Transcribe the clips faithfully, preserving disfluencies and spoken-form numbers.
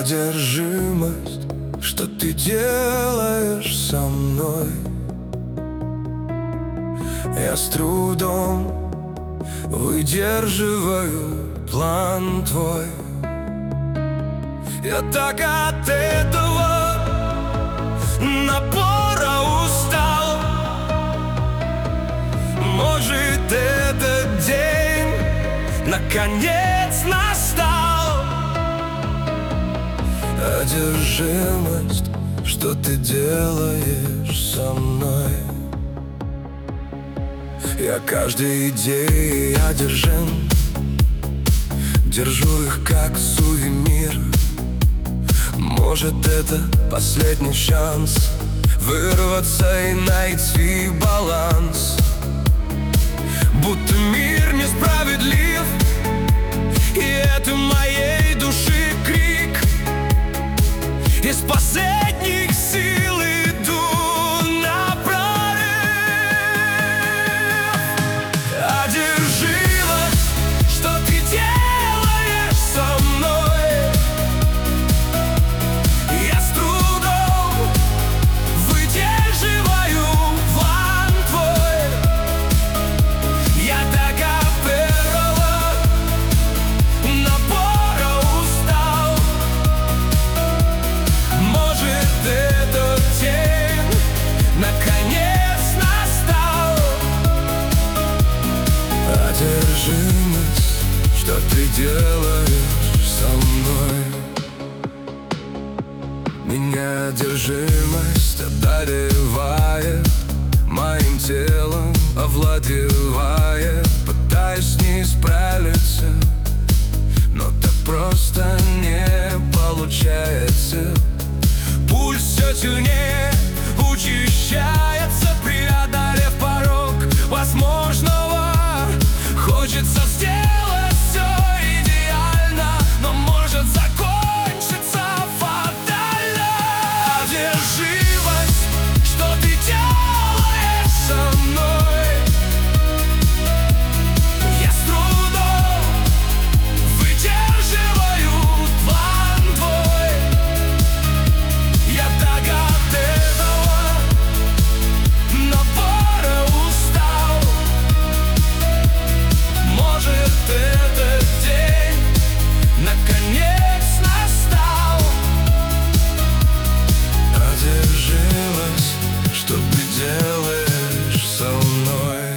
Одержимость, что ты делаешь со мной. Я с трудом выдерживаю план твой. Я так от этого напора устал. Может, этот день наконец настал. Одержимость, что ты делаешь со мной. Я каждой идеей одержим, держу их как сувенир. Может, это последний шанс вырваться и найти баланс. Будто мир несправедлив, и это моей души крик. Из последних сил иду на прорыв. Одержимость, что ты делаешь со мной. Я с трудом выдерживаю план твой. Я так от первого напора устал. Может, этот день наконец настал. Одержимость, что ты делаешь со мной. Меня одержимость одолевает, моим телом овладевает. Пытаюсь с ней справиться, но так просто не получается. Пульс все сильнее учащается, преодолев порог возможного. Хочется сделать все идеально, но может закончиться фатально. Одержимость, что ты делаешь со мной. Я с трудом выдерживаю план твой. Я так от этого напора устал. Может, этот день наконец настал. Одержимость, что ты делаешь со мной.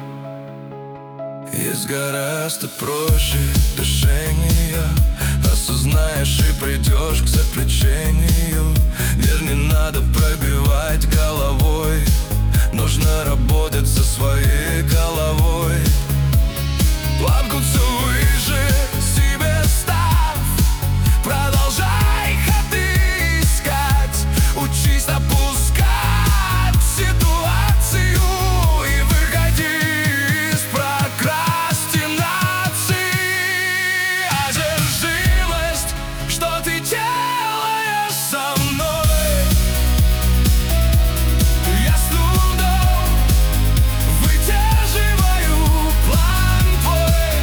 Есть гораздо проще решения. Осознаешь и придешь к заключению. Мир не надо пробивать головой, нужно работать со своей головой. Планку-то выше себе ставь, продолжай ходы искать. Учись опускать ситуацию и выходи из прокрастинации. Одержимость, что ты делаешь со мной. Я с трудом выдерживаю план твой.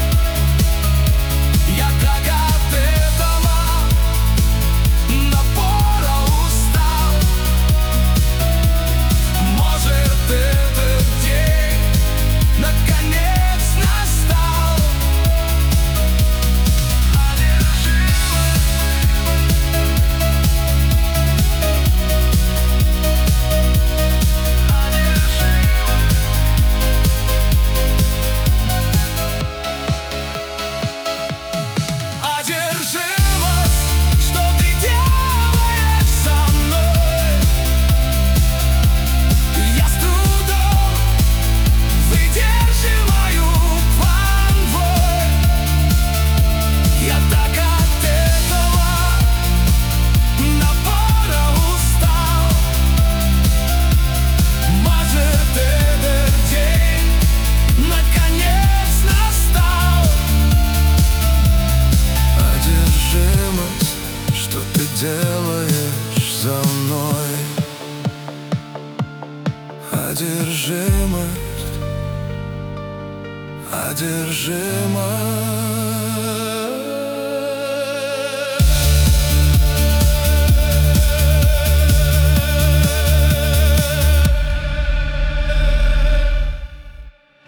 Я так от этого напора устал. Может, этот день наконец настал. Одержимость, что ты делаешь со мной. Я с трудом выдерживаю план твой. Я так от этого напора устал. Может, этот день наконец настал. Одержимость, что ты делаешь со мной. Одержимость, одержимость.